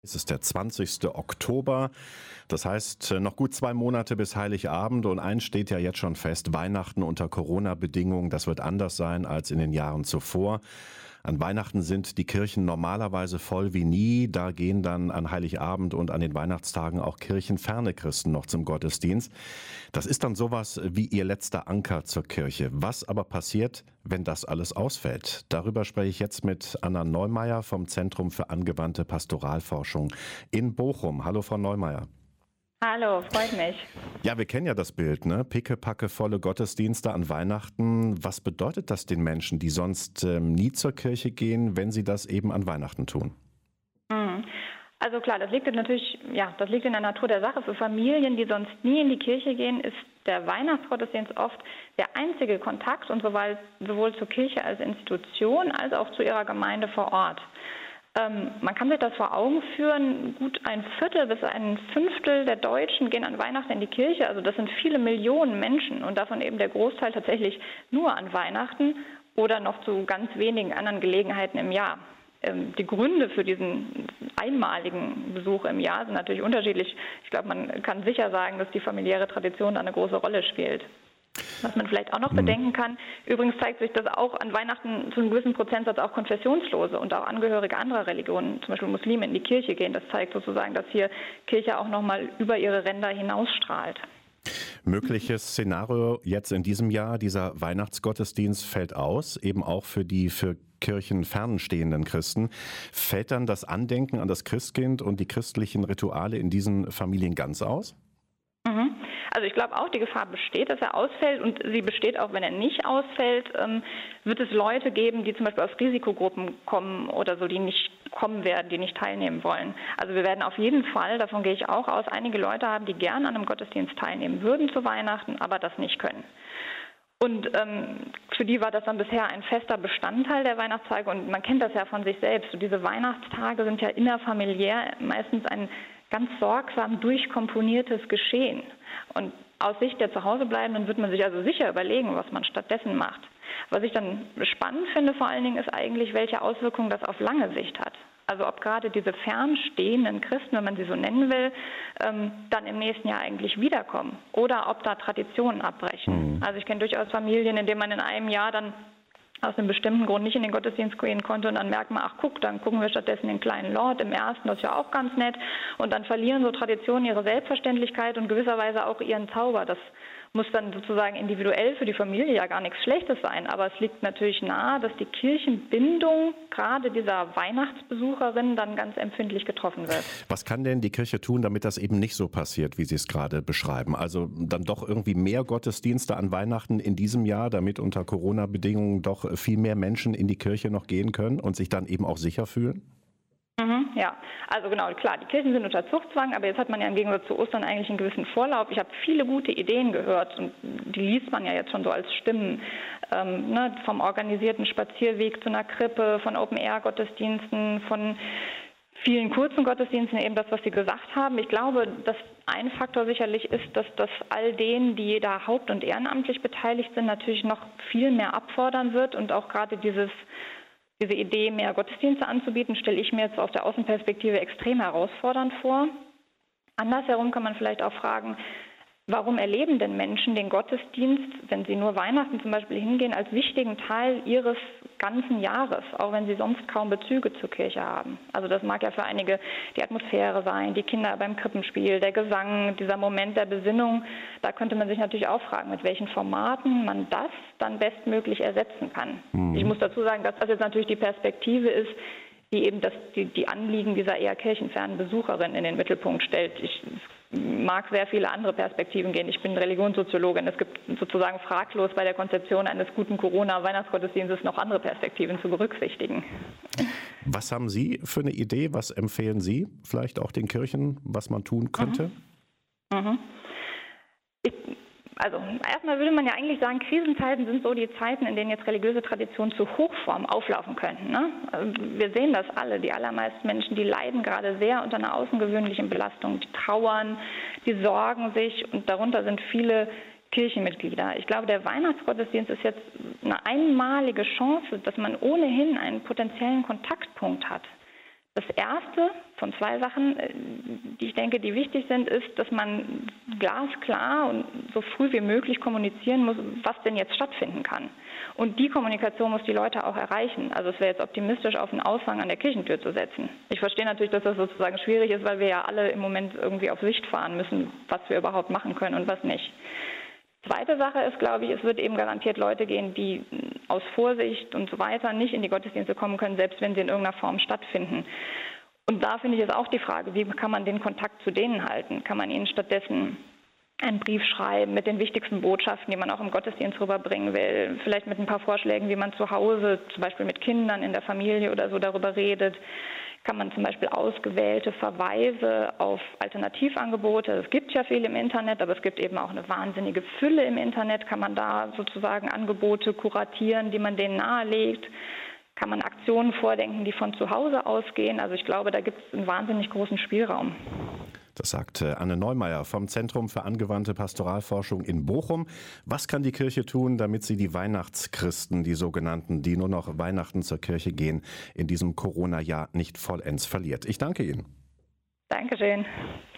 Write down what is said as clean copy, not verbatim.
Es ist der 20. Oktober, das heißt noch gut 2 Monate bis Heiligabend und eins steht ja jetzt schon fest, Weihnachten unter Corona-Bedingungen, das wird anders sein als in den Jahren zuvor. An Weihnachten sind die Kirchen normalerweise voll wie nie, da gehen dann an Heiligabend und an den Weihnachtstagen auch kirchenferne Christen noch zum Gottesdienst. Das ist dann sowas wie ihr letzter Anker zur Kirche. Was aber passiert, wenn das alles ausfällt? Darüber spreche ich jetzt mit Anna Neumeier vom Zentrum für angewandte Pastoralforschung in Bochum. Hallo Frau Neumeier. Hallo, freut mich. Ja, wir kennen ja das Bild, ne? Pickepacke volle Gottesdienste an Weihnachten. Was bedeutet das den Menschen, die sonst nie zur Kirche gehen, wenn sie das eben an Weihnachten tun? Also klar, das liegt natürlich, das liegt in der Natur der Sache. Für Familien, die sonst nie in die Kirche gehen, ist der Weihnachtsgottesdienst oft der einzige Kontakt und sowohl zur Kirche als Institution als auch zu ihrer Gemeinde vor Ort. Man kann sich das vor Augen führen, gut 1/4 bis 1/5 der Deutschen gehen an Weihnachten in die Kirche. Also das sind viele Millionen Menschen und davon eben der Großteil tatsächlich nur an Weihnachten oder noch zu ganz wenigen anderen Gelegenheiten im Jahr. Die Gründe für diesen einmaligen Besuch im Jahr sind natürlich unterschiedlich. Ich glaube, man kann sicher sagen, dass die familiäre Tradition da eine große Rolle spielt. Was man vielleicht auch noch bedenken kann, übrigens zeigt sich, dass auch an Weihnachten zu einem gewissen Prozentsatz auch Konfessionslose und auch Angehörige anderer Religionen, zum Beispiel Muslime, in die Kirche gehen. Das zeigt sozusagen, dass hier Kirche auch nochmal über ihre Ränder hinausstrahlt. Mögliches Szenario jetzt in diesem Jahr, dieser Weihnachtsgottesdienst fällt aus, eben auch für die für Kirchen fernstehenden Christen. Fällt dann das Andenken an das Christkind und die christlichen Rituale in diesen Familien ganz aus? Also ich glaube auch, die Gefahr besteht, dass er ausfällt und sie besteht auch, wenn er nicht ausfällt, wird es Leute geben, die zum Beispiel aus Risikogruppen kommen oder so, die nicht kommen werden, die nicht teilnehmen wollen. Also wir werden auf jeden Fall, davon gehe ich auch aus, einige Leute haben, die gern an einem Gottesdienst teilnehmen würden zu Weihnachten, aber das nicht können. Und für die war das dann bisher ein fester Bestandteil der Weihnachtstage und man kennt das ja von sich selbst. So diese Weihnachtstage sind ja innerfamiliär meistens ein ganz sorgsam durchkomponiertes Geschehen. Und aus Sicht der Zuhausebleibenden wird man sich also sicher überlegen, was man stattdessen macht. Was ich dann spannend finde vor allen Dingen ist eigentlich, welche Auswirkungen das auf lange Sicht hat. Also ob gerade diese fernstehenden Christen, wenn man sie so nennen will, dann im nächsten Jahr eigentlich wiederkommen oder ob da Traditionen abbrechen. Also ich kenne durchaus Familien, in denen man in einem Jahr dann aus einem bestimmten Grund nicht in den Gottesdienst gehen konnte und dann merkt man, dann gucken wir stattdessen den kleinen Lord im ersten, das ist ja auch ganz nett und dann verlieren so Traditionen ihre Selbstverständlichkeit und gewisserweise auch ihren Zauber. Das muss dann sozusagen individuell für die Familie ja gar nichts Schlechtes sein, aber es liegt natürlich nahe, dass die Kirchenbindung gerade dieser Weihnachtsbesucherin dann ganz empfindlich getroffen wird. Was kann denn die Kirche tun, damit das eben nicht so passiert, wie Sie es gerade beschreiben? Also dann doch irgendwie mehr Gottesdienste an Weihnachten in diesem Jahr, damit unter Corona-Bedingungen doch viel mehr Menschen in die Kirche noch gehen können und sich dann eben auch sicher fühlen? Ja, also genau, klar, die Kirchen sind unter Zuchtzwang, aber jetzt hat man ja im Gegensatz zu Ostern eigentlich einen gewissen Vorlauf. Ich habe viele gute Ideen gehört und die liest man ja jetzt schon so als Stimmen, vom organisierten Spazierweg zu einer Krippe, von Open-Air-Gottesdiensten, von vielen kurzen Gottesdiensten, eben das, was Sie gesagt haben. Ich glaube, dass ein Faktor sicherlich ist, dass das all denen, die da haupt- und ehrenamtlich beteiligt sind, natürlich noch viel mehr abfordern wird und auch gerade diese Idee, mehr Gottesdienste anzubieten, stelle ich mir jetzt aus der Außenperspektive extrem herausfordernd vor. Andersherum kann man vielleicht auch fragen, warum erleben denn Menschen den Gottesdienst, wenn sie nur Weihnachten zum Beispiel hingehen, als wichtigen Teil ihres ganzen Jahres, auch wenn sie sonst kaum Bezüge zur Kirche haben? Also das mag ja für einige die Atmosphäre sein, die Kinder beim Krippenspiel, der Gesang, dieser Moment der Besinnung. Da könnte man sich natürlich auch fragen, mit welchen Formaten man das dann bestmöglich ersetzen kann. Ich muss dazu sagen, dass das jetzt natürlich die Perspektive ist, die eben die Anliegen dieser eher kirchenfernen Besucherin in den Mittelpunkt stellt. Ich mag sehr viele andere Perspektiven gehen. Ich bin Religionssoziologin. Es gibt sozusagen fraglos bei der Konzeption eines guten Corona-Weihnachtsgottesdienstes noch andere Perspektiven zu berücksichtigen. Was haben Sie für eine Idee? Was empfehlen Sie vielleicht auch den Kirchen, was man tun könnte? Also erstmal würde man ja eigentlich sagen, Krisenzeiten sind so die Zeiten, in denen jetzt religiöse Traditionen zu Hochform auflaufen könnten. Ne? Also wir sehen das alle. Die allermeisten Menschen, die leiden gerade sehr unter einer außergewöhnlichen Belastung. Die trauern, die sorgen sich und darunter sind viele Kirchenmitglieder. Ich glaube, der Weihnachtsgottesdienst ist jetzt eine einmalige Chance, dass man ohnehin einen potenziellen Kontaktpunkt hat. Das erste von 2 Sachen, die ich denke, die wichtig sind, ist, dass man glasklar und so früh wie möglich kommunizieren muss, was denn jetzt stattfinden kann. Und die Kommunikation muss die Leute auch erreichen. Also es wäre jetzt optimistisch, auf einen Aushang an der Kirchentür zu setzen. Ich verstehe natürlich, dass das sozusagen schwierig ist, weil wir ja alle im Moment irgendwie auf Sicht fahren müssen, was wir überhaupt machen können und was nicht. Zweite Sache ist, glaube ich, es wird eben garantiert Leute gehen, die aus Vorsicht und so weiter nicht in die Gottesdienste kommen können, selbst wenn sie in irgendeiner Form stattfinden. Und da finde ich es auch die Frage, wie kann man den Kontakt zu denen halten? Kann man ihnen stattdessen einen Brief schreiben mit den wichtigsten Botschaften, die man auch im Gottesdienst rüberbringen will, vielleicht mit ein paar Vorschlägen, wie man zu Hause, zum Beispiel mit Kindern in der Familie oder so darüber redet. Kann man zum Beispiel ausgewählte Verweise auf Alternativangebote, es gibt ja viel im Internet, aber es gibt eben auch eine wahnsinnige Fülle im Internet, kann man da sozusagen Angebote kuratieren, die man denen nahelegt, kann man Aktionen vordenken, die von zu Hause ausgehen. Also ich glaube, da gibt es einen wahnsinnig großen Spielraum. Das sagt Anne Neumeier vom Zentrum für angewandte Pastoralforschung in Bochum. Was kann die Kirche tun, damit sie die Weihnachtschristen, die sogenannten, die nur noch Weihnachten zur Kirche gehen, in diesem Corona-Jahr nicht vollends verliert? Ich danke Ihnen. Dankeschön.